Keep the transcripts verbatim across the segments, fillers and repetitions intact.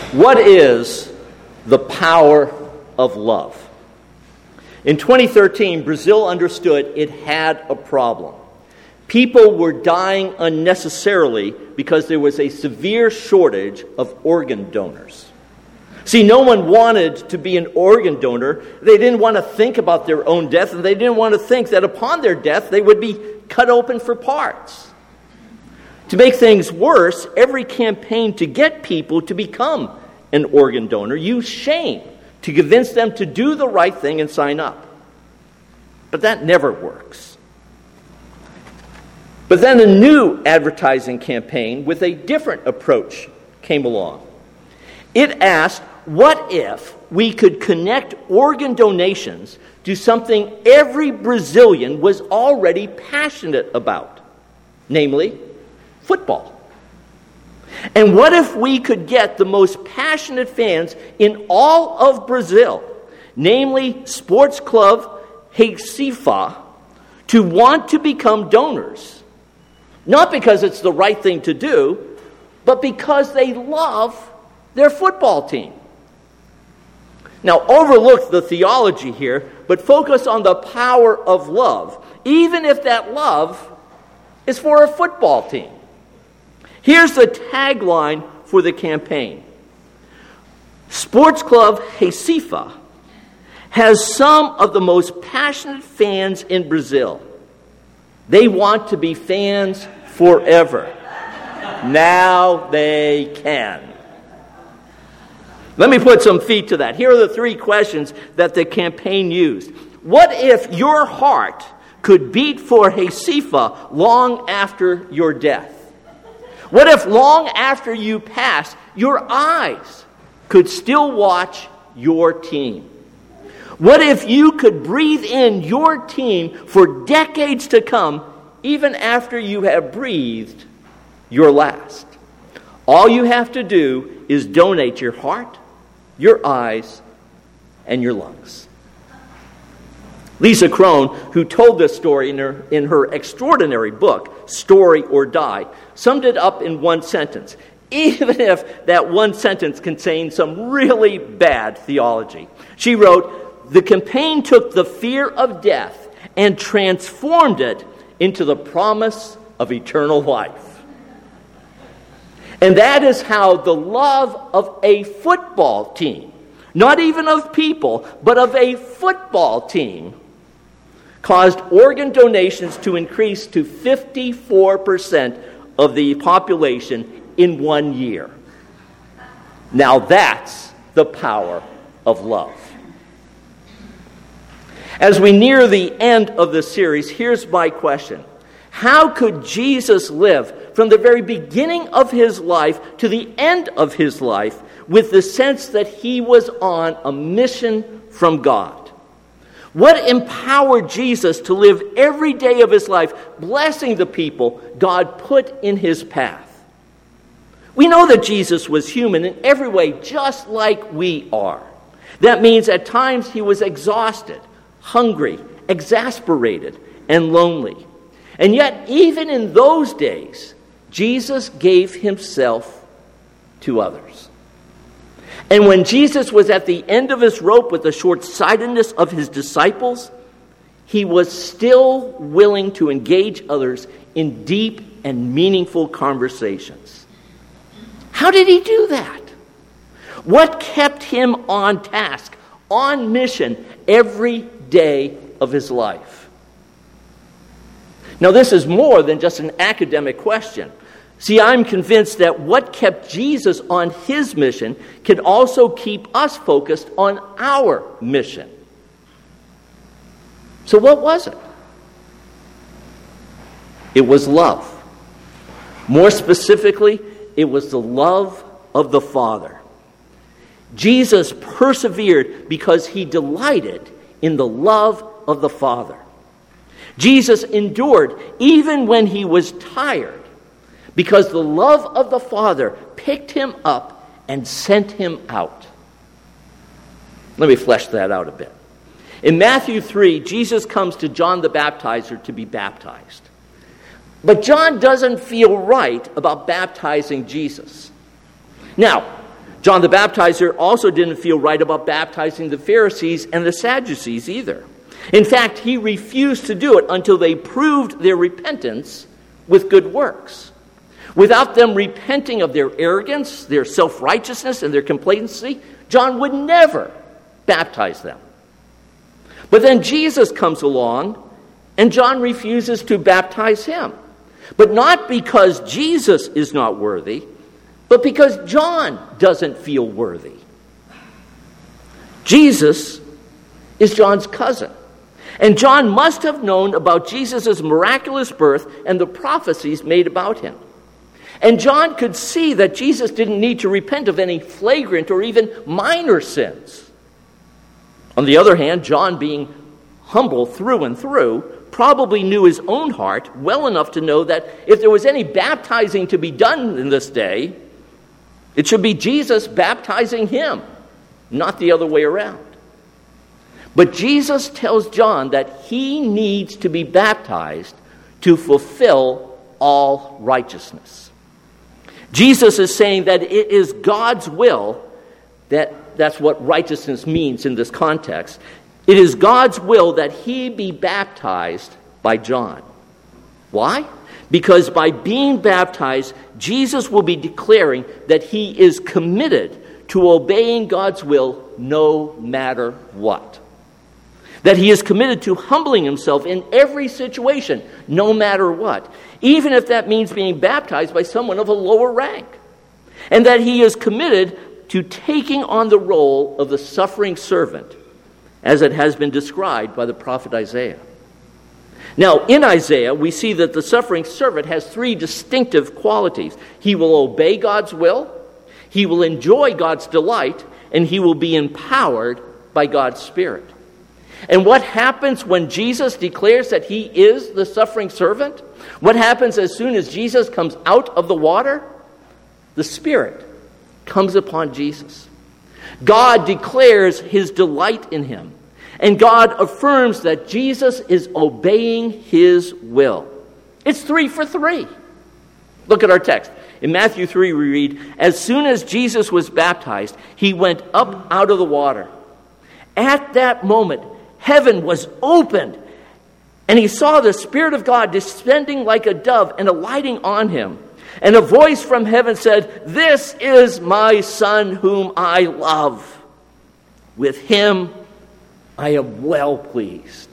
What is the power of love? In twenty thirteen, Brazil understood it had a problem. People were dying unnecessarily because there was a severe shortage of organ donors. See, no one wanted to be an organ donor. They didn't want to think about their own death, and they didn't want to think that upon their death they would be cut open for parts. To make things worse, every campaign to get people to become an organ donor used shame to convince them to do the right thing and sign up. But that never works. But then a new advertising campaign with a different approach came along. It asked, what if we could connect organ donations to something every Brazilian was already passionate about, namely football? And what if we could get the most passionate fans in all of Brazil, namely Sports Club Recife, to want to become donors? Not because it's the right thing to do, but because they love their football team. Now, overlook the theology here, but focus on the power of love, even if that love is for a football team. Here's the tagline for the campaign. Sports Club Recife has some of the most passionate fans in Brazil. They want to be fans forever. Now they can. Let me put some feet to that. Here are the three questions that the campaign used. What if your heart could beat for Recife long after your death? What if long after you pass, your eyes could still watch your team? What if you could breathe in your team for decades to come, even after you have breathed your last? All you have to do is donate your heart, your eyes, and your lungs. Lisa Crone, who told this story in her, in her extraordinary book, Story or Die, summed it up in one sentence, even if that one sentence contained some really bad theology. She wrote, "The campaign took the fear of death and transformed it into the promise of eternal life." And that is how the love of a football team, not even of people, but of a football team, caused organ donations to increase to fifty-four percent of the population in one year. Now that's the power of love. As we near the end of the series, here's my question. How could Jesus live from the very beginning of his life to the end of his life with the sense that he was on a mission from God? What empowered Jesus to live every day of his life blessing the people God put in his path? We know that Jesus was human in every way, just like we are. That means at times he was exhausted, hungry, exasperated, and lonely. And yet, even in those days, Jesus gave himself to others. And when Jesus was at the end of his rope with the short-sightedness of his disciples, he was still willing to engage others in deep and meaningful conversations. How did he do that? What kept him on task, on mission, every day of his life? Now, this is more than just an academic question. See, I'm convinced that what kept Jesus on his mission can also keep us focused on our mission. So what was it? It was love. More specifically, it was the love of the Father. Jesus persevered because he delighted in the love of the Father. Jesus endured even when he was tired because the love of the Father picked him up and sent him out. Let me flesh that out a bit. In Matthew three, Jesus comes to John the Baptizer to be baptized. But John doesn't feel right about baptizing Jesus. Now, John the Baptizer also didn't feel right about baptizing the Pharisees and the Sadducees either. In fact, he refused to do it until they proved their repentance with good works. Without them repenting of their arrogance, their self-righteousness, and their complacency, John would never baptize them. But then Jesus comes along, and John refuses to baptize him. But not because Jesus is not worthy, but because John doesn't feel worthy. Jesus is John's cousin. And John must have known about Jesus' miraculous birth and the prophecies made about him. And John could see that Jesus didn't need to repent of any flagrant or even minor sins. On the other hand, John, being humble through and through, probably knew his own heart well enough to know that if there was any baptizing to be done in this day, it should be Jesus baptizing him, not the other way around. But Jesus tells John that he needs to be baptized to fulfill all righteousness. Jesus is saying that it is God's will, that that's what righteousness means in this context. It is God's will that he be baptized by John. Why? Because by being baptized, Jesus will be declaring that he is committed to obeying God's will no matter what. That he is committed to humbling himself in every situation, no matter what, even if that means being baptized by someone of a lower rank. And that he is committed to taking on the role of the suffering servant, as it has been described by the prophet Isaiah. Now, in Isaiah, we see that the suffering servant has three distinctive qualities. He will obey God's will, he will enjoy God's delight, and he will be empowered by God's Spirit. And what happens when Jesus declares that he is the suffering servant? What happens as soon as Jesus comes out of the water? The Spirit comes upon Jesus. God declares his delight in him. And God affirms that Jesus is obeying his will. It's three for three. Look at our text. In Matthew three we read, as soon as Jesus was baptized, he went up out of the water. At that moment, heaven was opened, and he saw the Spirit of God descending like a dove and alighting on him. And a voice from heaven said, this is my Son whom I love. With him I am well pleased.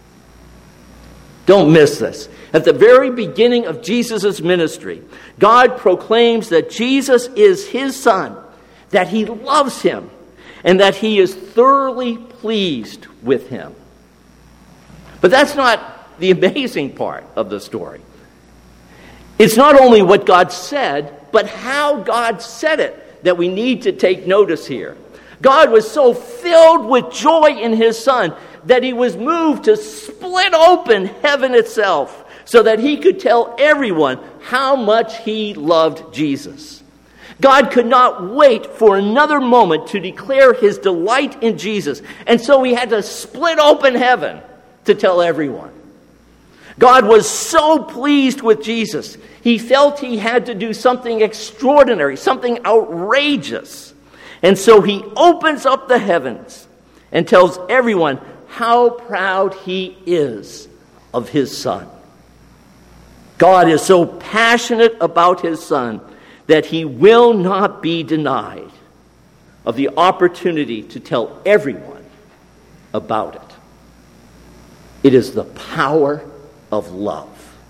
Don't miss this. At the very beginning of Jesus' ministry, God proclaims that Jesus is his Son, that he loves him, and that he is thoroughly pleased with him. But that's not the amazing part of the story. It's not only what God said, but how God said it that we need to take notice here. God was so filled with joy in his Son that he was moved to split open heaven itself so that he could tell everyone how much he loved Jesus. God could not wait for another moment to declare his delight in Jesus, and so he had to split open heaven to tell everyone. God was so pleased with Jesus, he felt he had to do something extraordinary, something outrageous. And so he opens up the heavens and tells everyone how proud he is of his Son. God is so passionate about his Son that he will not be denied of the opportunity to tell everyone about it. It is the power of love.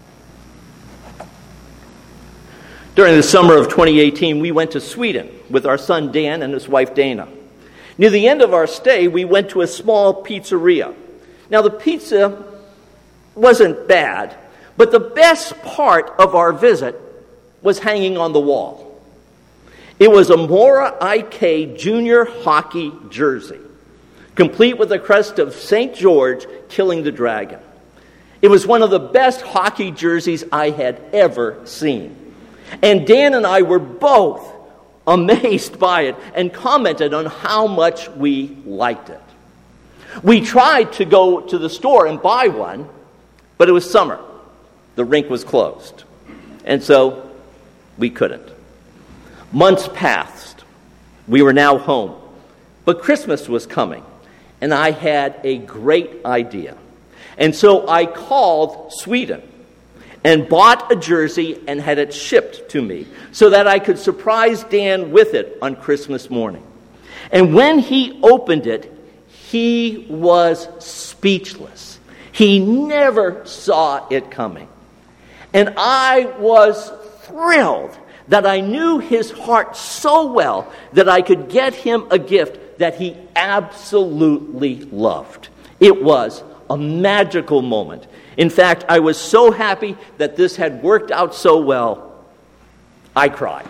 During the summer of twenty eighteen, we went to Sweden with our son Dan and his wife Dana. Near the end of our stay, we went to a small pizzeria. Now, the pizza wasn't bad, but the best part of our visit was hanging on the wall. It was a Mora I K junior hockey jersey, complete with the crest of Saint George killing the dragon. It was one of the best hockey jerseys I had ever seen. And Dan and I were both amazed by it and commented on how much we liked it. We tried to go to the store and buy one, but it was summer. The rink was closed. And so we couldn't. Months passed. We were now home, but Christmas was coming, and I had a great idea. And so I called Sweden and bought a jersey and had it shipped to me so that I could surprise Dan with it on Christmas morning. And when he opened it, he was speechless. He never saw it coming. And I was thrilled that I knew his heart so well that I could get him a gift that he absolutely loved. It was a magical moment. In fact, I was so happy that this had worked out so well, I cried.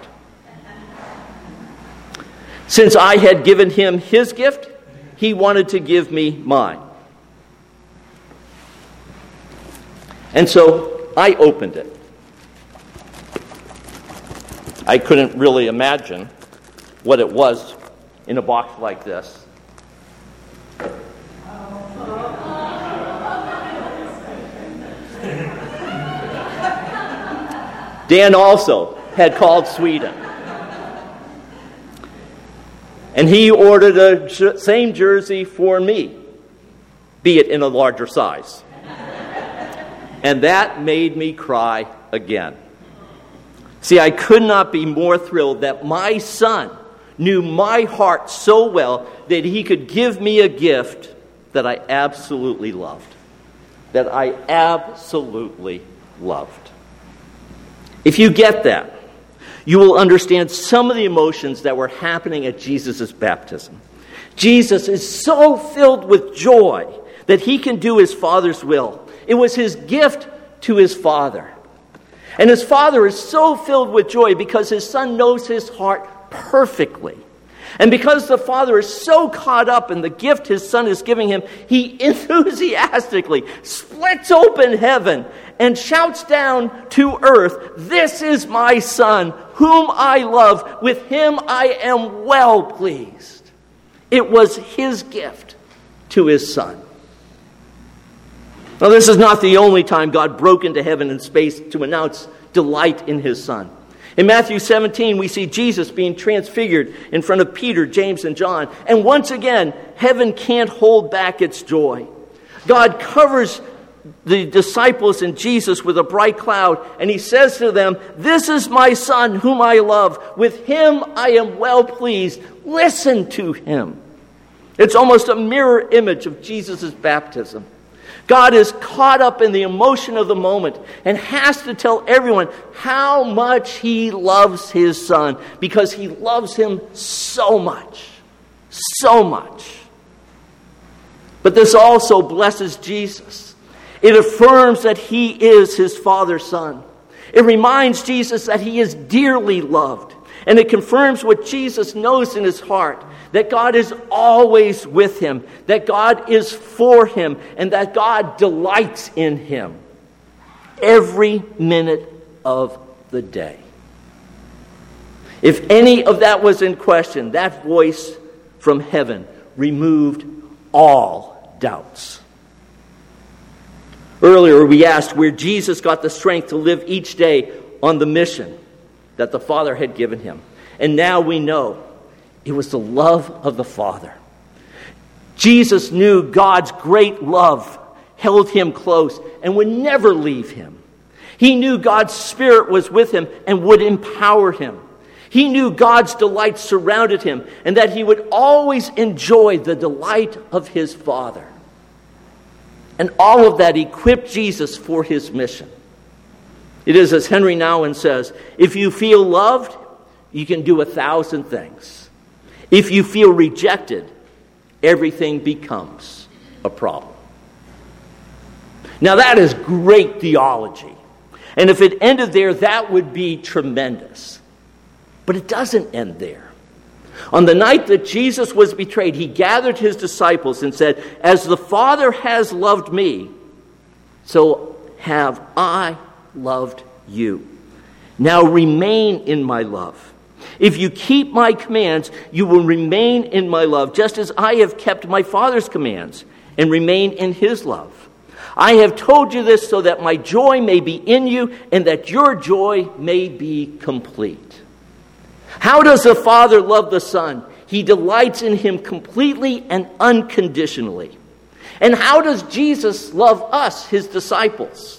Since I had given him his gift, he wanted to give me mine. And so I opened it. I couldn't really imagine what it was in a box like this. Dan also had called Sweden. And he ordered the same jersey for me, be it in a larger size. And that made me cry again. See, I could not be more thrilled that my son knew my heart so well that he could give me a gift that I absolutely loved. That I absolutely loved. If you get that, you will understand some of the emotions that were happening at Jesus' baptism. Jesus is so filled with joy that he can do his Father's will. It was his gift to his Father. And his Father is so filled with joy because his Son knows his heart perfectly. And because the Father is so caught up in the gift his Son is giving him, he enthusiastically splits open heaven and shouts down to earth, "This is my Son, whom I love. With him I am well pleased." It was his gift to his Son. Now, this is not the only time God broke into heaven and space to announce delight in his Son. In Matthew seventeen, we see Jesus being transfigured in front of Peter, James, and John. And once again, heaven can't hold back its joy. God covers the disciples and Jesus with a bright cloud, and he says to them, "This is my Son whom I love. With him I am well pleased. Listen to him." It's almost a mirror image of Jesus' baptism. God is caught up in the emotion of the moment and has to tell everyone how much he loves his Son because he loves him so much, so much. But this also blesses Jesus. It affirms that he is his Father's Son. It reminds Jesus that he is dearly loved. And it confirms what Jesus knows in his heart, that God is always with him, that God is for him, and that God delights in him every minute of the day. If any of that was in question, that voice from heaven removed all doubts. Earlier we asked where Jesus got the strength to live each day on the mission that the Father had given him. And now we know it was the love of the Father. Jesus knew God's great love held him close and would never leave him. He knew God's Spirit was with him and would empower him. He knew God's delight surrounded him and that he would always enjoy the delight of his Father. And all of that equipped Jesus for his mission. It is as Henry Nouwen says, if you feel loved, you can do a thousand things. If you feel rejected, everything becomes a problem. Now that is great theology. And if it ended there, that would be tremendous. But it doesn't end there. On the night that Jesus was betrayed, he gathered his disciples and said, "As the Father has loved me, so have I loved you. Now remain in my love. If you keep my commands, you will remain in my love, just as I have kept my Father's commands and remain in his love. I have told you this so that my joy may be in you and that your joy may be complete." How does the Father love the Son? He delights in him completely and unconditionally. And how does Jesus love us, his disciples?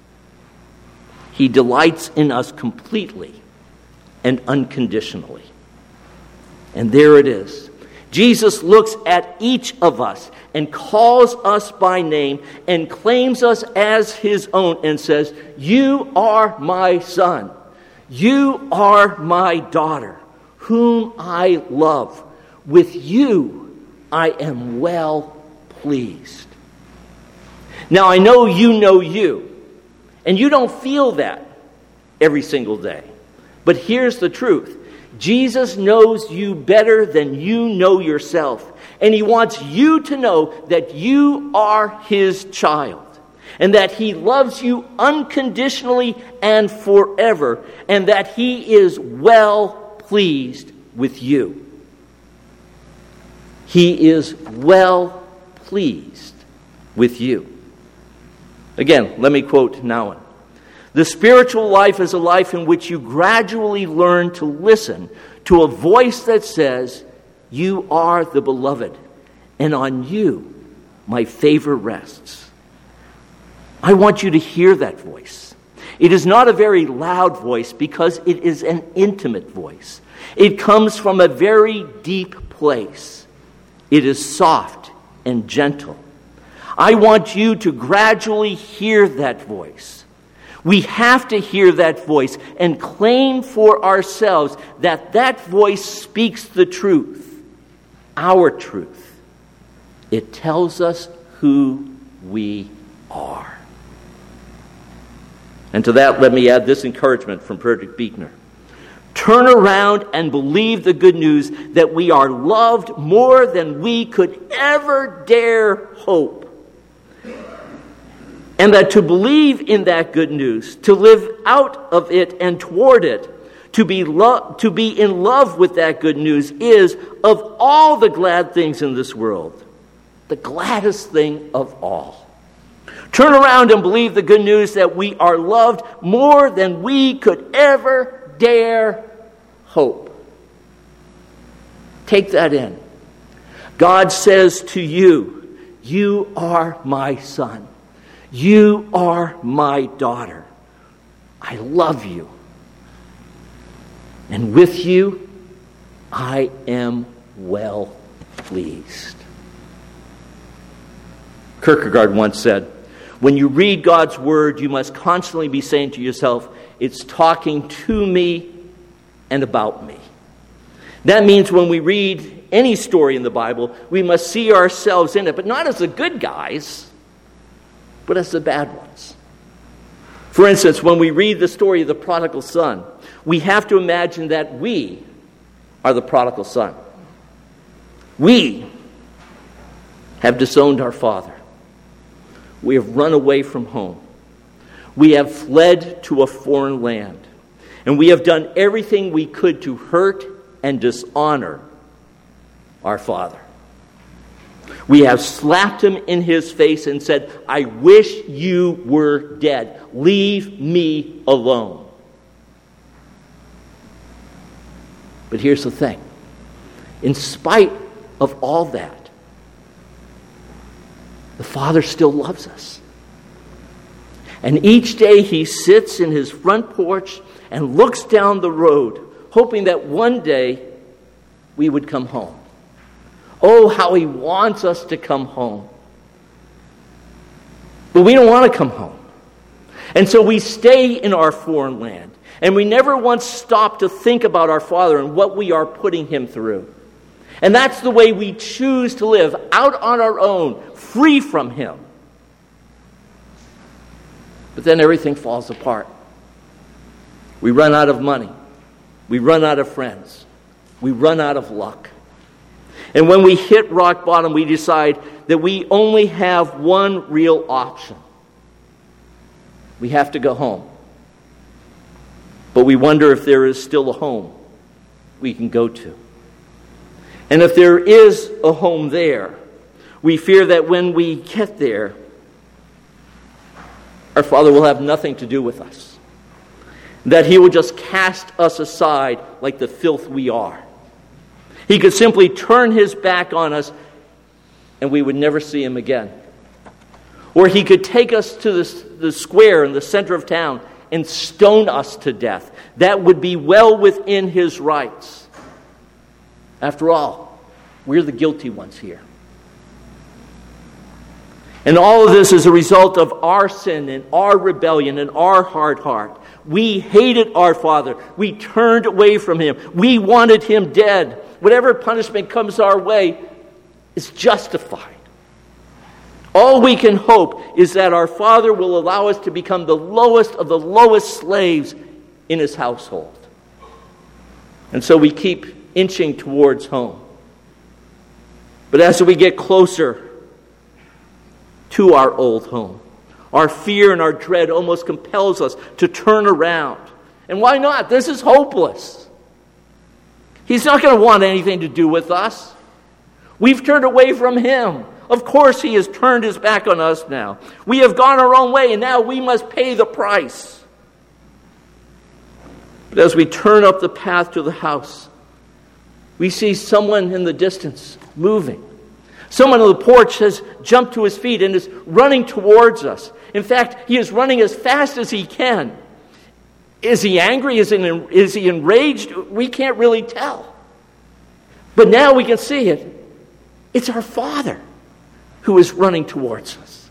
He delights in us completely and unconditionally. And there it is. Jesus looks at each of us and calls us by name and claims us as his own and says, "You are my son. You are my daughter, whom I love. With you I am well pleased." Now, I know you know you, and you don't feel that every single day. But here's the truth. Jesus knows you better than you know yourself. And he wants you to know that you are his child. And that he loves you unconditionally and forever. And that he is well pleased with you. He is well pleased with you. Again, let me quote Nouwen. The spiritual life is a life in which you gradually learn to listen to a voice that says, "You are the beloved, and on you my favor rests." I want you to hear that voice. It is not a very loud voice because it is an intimate voice. It comes from a very deep place. It is soft and gentle. I want you to gradually hear that voice. We have to hear that voice and claim for ourselves that that voice speaks the truth, our truth. It tells us who we are. And to that, let me add this encouragement from Frederick Buechner. Turn around and believe the good news that we are loved more than we could ever dare hope. And that to believe in that good news, to live out of it and toward it, to be lo- to be in love with that good news is, of all the glad things in this world, the gladdest thing of all. Turn around and believe the good news that we are loved more than we could ever dare hope. Take that in. God says to you, "You are my son. You are my daughter. I love you. And with you, I am well pleased." Kierkegaard once said, "When you read God's word, you must constantly be saying to yourself, 'It's talking to me and about me.'" That means when we read any story in the Bible, we must see ourselves in it, but not as the good guys, but as the bad ones. For instance, when we read the story of the prodigal son, we have to imagine that we are the prodigal son. We have disowned our father. We have run away from home. We have fled to a foreign land. And we have done everything we could to hurt and dishonor our father. We have slapped him in his face and said, "I wish you were dead. Leave me alone." But here's the thing. In spite of all that, the Father still loves us. And each day he sits in his front porch and looks down the road, hoping that one day we would come home. Oh, how he wants us to come home. But we don't want to come home. And so we stay in our foreign land. And we never once stop to think about our Father and what we are putting him through. And that's the way we choose to live, out on our own, free from him. But then everything falls apart. We run out of money. We run out of friends. We run out of luck. And when we hit rock bottom, we decide that we only have one real option. We have to go home. But we wonder if there is still a home we can go to. And if there is a home there, we fear that when we get there, our Father will have nothing to do with us. that he would just cast us aside like the filth we are. He could simply turn his back on us and we would never see him again. Or he could take us to the, the square in the center of town and stone us to death. That would be well within his rights. After all, we're the guilty ones here. And all of this is a result of our sin and our rebellion and our hard heart. We hated our Father. We turned away from him. We wanted him dead. Whatever punishment comes our way is justified. All we can hope is that our Father will allow us to become the lowest of the lowest slaves in his household. And so we keep inching towards home. But as we get closer to our old home, our fear and our dread almost compels us to turn around. And why not? This is hopeless. He's not going to want anything to do with us. We've turned away from him. Of course he has turned his back on us now. We have gone our own way, and now we must pay the price. But as we turn up the path to the house, we see someone in the distance moving. Someone on the porch has jumped to his feet and is running towards us. In fact, he is running as fast as he can. Is he angry? Is he, is he enraged? We can't really tell. But now we can see it. It's our Father who is running towards us.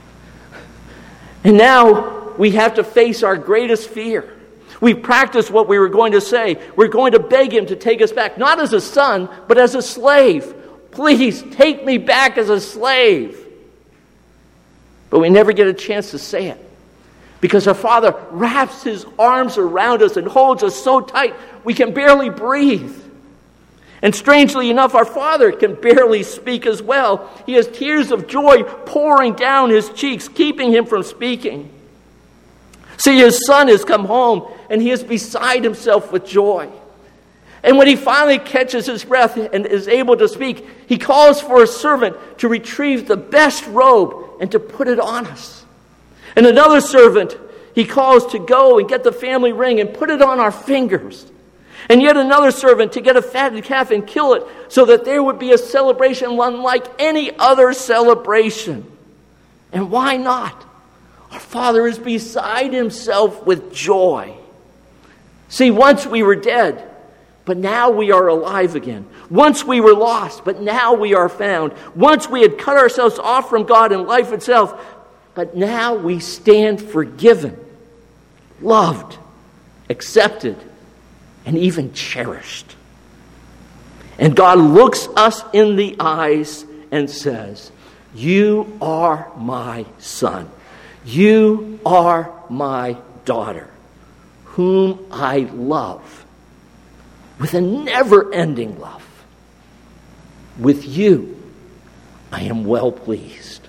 And now we have to face our greatest fear. We practiced what we were going to say. We're going to beg him to take us back, not as a son, but as a slave. Please take me back as a slave. But we never get a chance to say it, because our Father wraps his arms around us and holds us so tight we can barely breathe. And strangely enough, our Father can barely speak as well. He has tears of joy pouring down his cheeks, keeping him from speaking. See, his son has come home, and he is beside himself with joy. And when he finally catches his breath and is able to speak, he calls for a servant to retrieve the best robe and to put it on us. And another servant he calls to go and get the family ring and put it on our fingers. And yet another servant to get a fattened calf and kill it so that there would be a celebration unlike any other celebration. And why not? Our Father is beside himself with joy. See, once we were dead, but now we are alive again. Once we were lost, but now we are found. Once we had cut ourselves off from God and life itself, but now we stand forgiven, loved, accepted, and even cherished. And God looks us in the eyes and says, "You are my son. You are my daughter, whom I love with a never-ending love. With you, I am well pleased."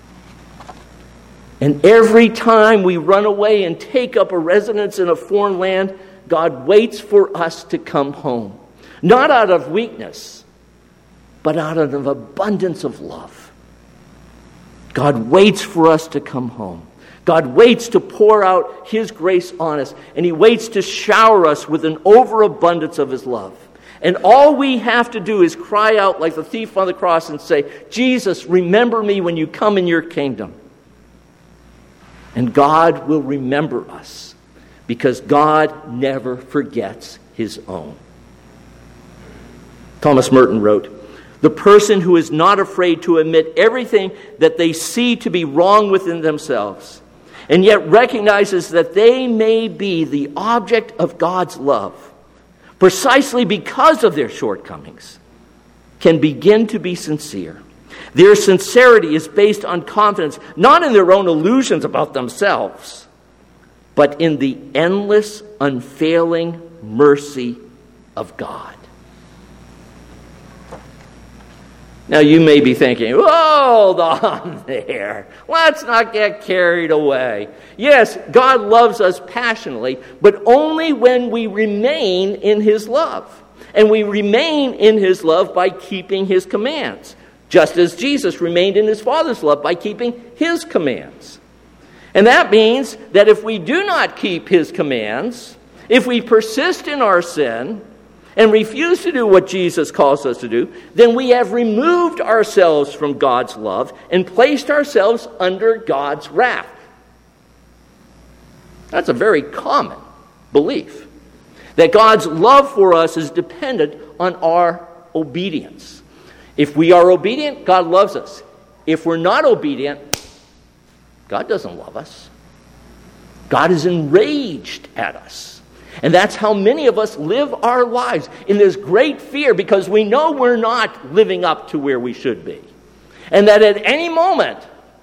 And every time we run away and take up a residence in a foreign land, God waits for us to come home. Not out of weakness, but out of an abundance of love. God waits for us to come home. God waits to pour out his grace on us, and he waits to shower us with an overabundance of his love. And all we have to do is cry out like the thief on the cross and say, "Jesus, remember me when you come in your kingdom." And God will remember us, because God never forgets his own. Thomas Merton wrote, "The person who is not afraid to admit everything that they see to be wrong within themselves, and yet recognizes that they may be the object of God's love, precisely because of their shortcomings, can begin to be sincere. Their sincerity is based on confidence, not in their own illusions about themselves, but in the endless, unfailing mercy of God." Now you may be thinking, hold on there. Let's not get carried away. Yes, God loves us passionately, but only when we remain in his love. And we remain in his love by keeping his commands, just as Jesus remained in his Father's love by keeping his commands. And that means that if we do not keep his commands, if we persist in our sin and refuse to do what Jesus calls us to do, then we have removed ourselves from God's love and placed ourselves under God's wrath. That's a very common belief, that God's love for us is dependent on our obedience. If we are obedient, God loves us. If we're not obedient, God doesn't love us. God is enraged at us. And that's how many of us live our lives, in this great fear, because we know we're not living up to where we should be. And that at any moment,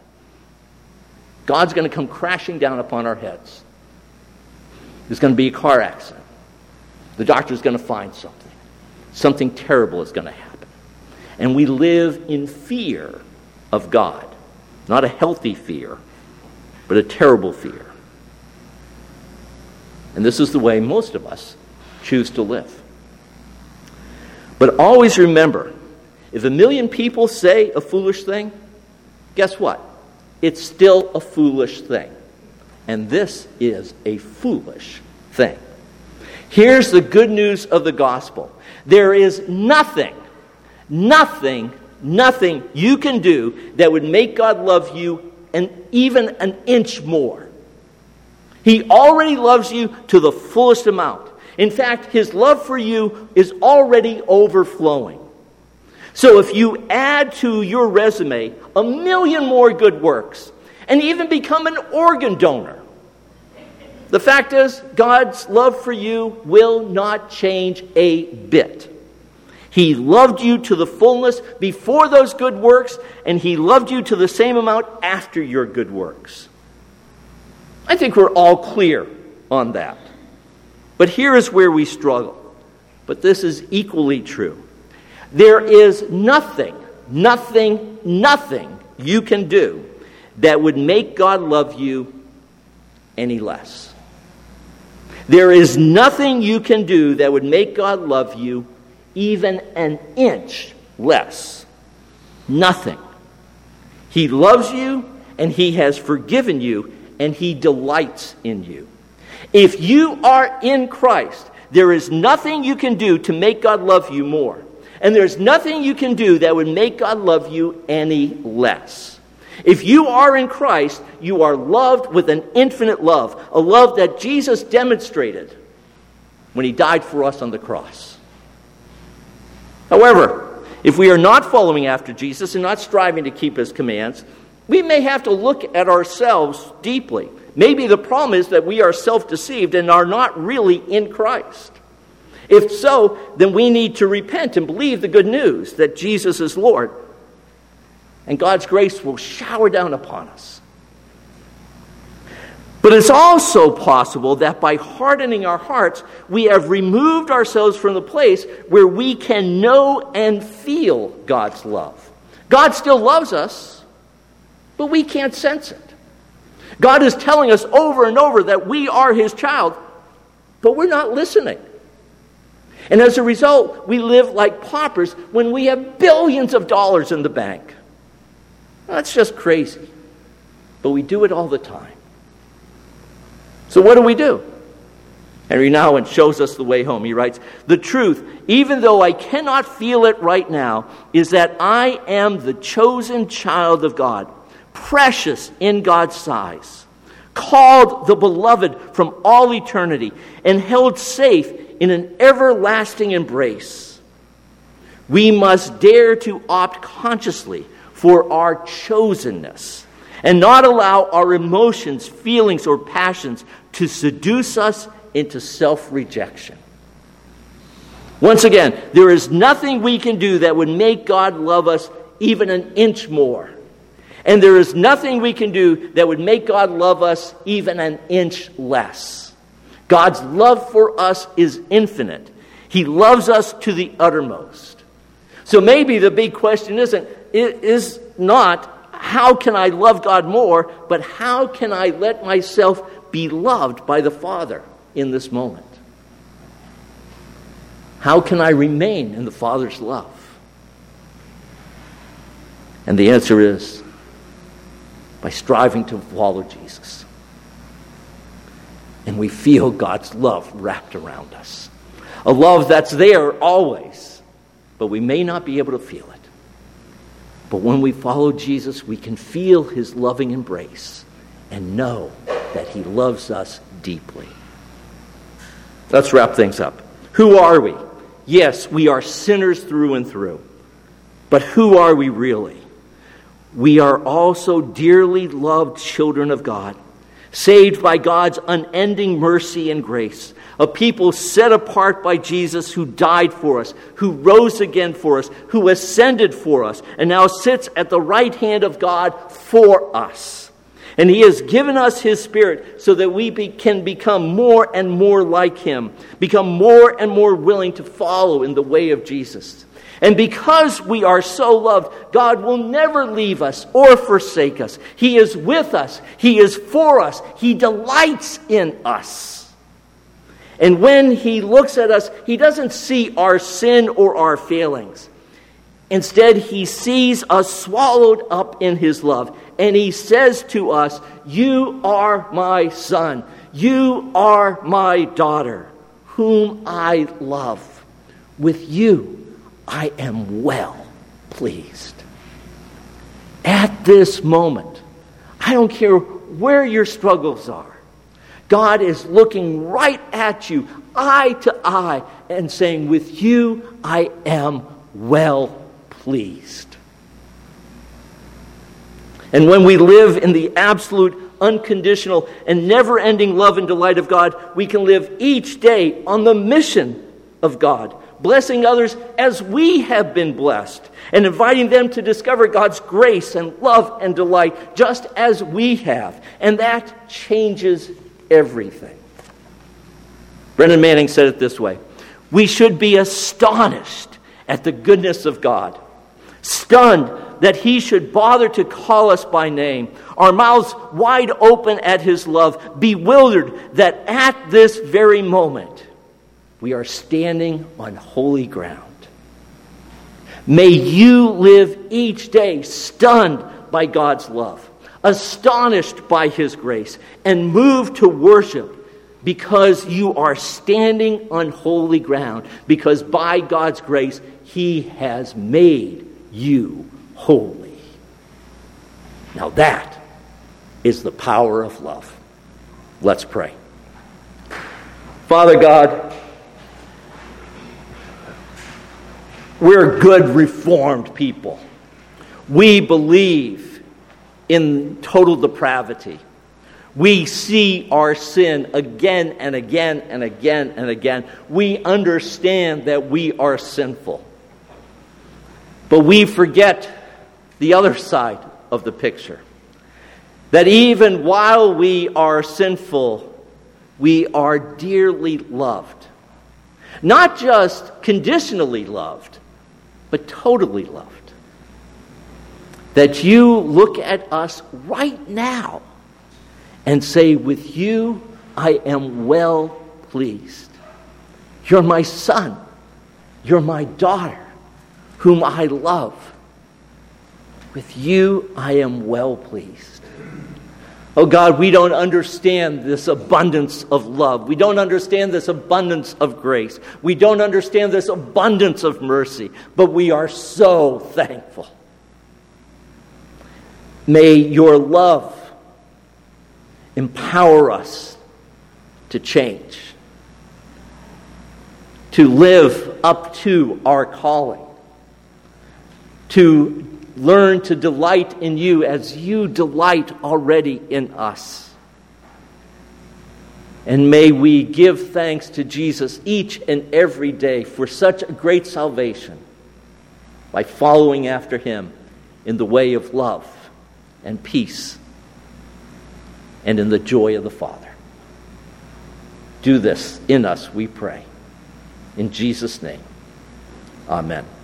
God's going to come crashing down upon our heads. There's going to be a car accident. The doctor's going to find something. Something terrible is going to happen. And we live in fear of God. Not a healthy fear, but a terrible fear. And this is the way most of us choose to live. But always remember, if a million people say a foolish thing, guess what? It's still a foolish thing. And this is a foolish thing. Here's the good news of the gospel. There is nothing, nothing, nothing you can do that would make God love you and even an inch more. He already loves you to the fullest amount. In fact, his love for you is already overflowing. So if you add to your resume a million more good works and even become an organ donor, the fact is, God's love for you will not change a bit. He loved you to the fullness before those good works, and he loved you to the same amount after your good works. I think we're all clear on that. But here is where we struggle. But this is equally true. There is nothing, nothing, nothing you can do that would make God love you any less. There is nothing you can do that would make God love you even an inch less. Nothing. He loves you, and he has forgiven you, and he delights in you. If you are in Christ, there is nothing you can do to make God love you more. And there's nothing you can do that would make God love you any less. If you are in Christ, you are loved with an infinite love, a love that Jesus demonstrated when he died for us on the cross. However, if we are not following after Jesus and not striving to keep his commands, we may have to look at ourselves deeply. Maybe the problem is that we are self-deceived and are not really in Christ. If so, then we need to repent and believe the good news that Jesus is Lord. And God's grace will shower down upon us. But it's also possible that by hardening our hearts, we have removed ourselves from the place where we can know and feel God's love. God still loves us, but we can't sense it. God is telling us over and over that we are his child, but we're not listening. And as a result, we live like paupers when we have billions of dollars in the bank. That's just crazy. But we do it all the time. So what do we do? Henry Nouwen shows us the way home. He writes, "The truth, even though I cannot feel it right now, is that I am the chosen child of God, precious in God's size, called the beloved from all eternity, and held safe in an everlasting embrace. We must dare to opt consciously for our chosenness, and not allow our emotions, feelings, or passions to seduce us into self-rejection." Once again, there is nothing we can do that would make God love us even an inch more. And there is nothing we can do that would make God love us even an inch less. God's love for us is infinite. He loves us to the uttermost. So maybe the big question isn't, is not, how can I love God more, but how can I let myself be loved by the Father in this moment? How can I remain in the Father's love? And the answer is, by striving to follow Jesus. And we feel God's love wrapped around us. A love that's there always, but we may not be able to feel it. But when we follow Jesus, we can feel his loving embrace and know that he loves us deeply. Let's wrap things up. Who are we? Yes, we are sinners through and through. But who are we really? We are also dearly loved children of God, saved by God's unending mercy and grace, a people set apart by Jesus who died for us, who rose again for us, who ascended for us, and now sits at the right hand of God for us. And he has given us his Spirit so that we be, can become more and more like him, become more and more willing to follow in the way of Jesus. And because we are so loved, God will never leave us or forsake us. He is with us. He is for us. He delights in us. And when he looks at us, he doesn't see our sin or our failings. Instead, he sees us swallowed up in his love. And he says to us, "You are my son. You are my daughter, whom I love. With you I am well pleased." At this moment, I don't care where your struggles are, God is looking right at you, eye to eye, and saying, "With you I am well pleased." And when we live in the absolute, unconditional, and never-ending love and delight of God, we can live each day on the mission of God, blessing others as we have been blessed, and inviting them to discover God's grace and love and delight just as we have. And that changes everything. Brennan Manning said it this way: we should be astonished at the goodness of God, stunned that he should bother to call us by name, our mouths wide open at his love, bewildered that at this very moment we are standing on holy ground. May you live each day stunned by God's love, astonished by his grace, and moved to worship because you are standing on holy ground, because by God's grace he has made you holy. Now that is the power of love. Let's pray. Father God, we're good Reformed people. We believe in total depravity. We see our sin again and again and again and again. We understand that we are sinful. But we forget the other side of the picture. That even while we are sinful, we are dearly loved. Not just conditionally loved, but totally loved. That you look at us right now and say, "With you I am well pleased. You're my son. You're my daughter, whom I love. With you I am well pleased." Oh God, we don't understand this abundance of love. We don't understand this abundance of grace. We don't understand this abundance of mercy, but we are so thankful. May your love empower us to change, to live up to our calling, to learn to delight in you as you delight already in us. And may we give thanks to Jesus each and every day for such a great salvation by following after him in the way of love and peace and in the joy of the Father. Do this in us, we pray. In Jesus' name, amen.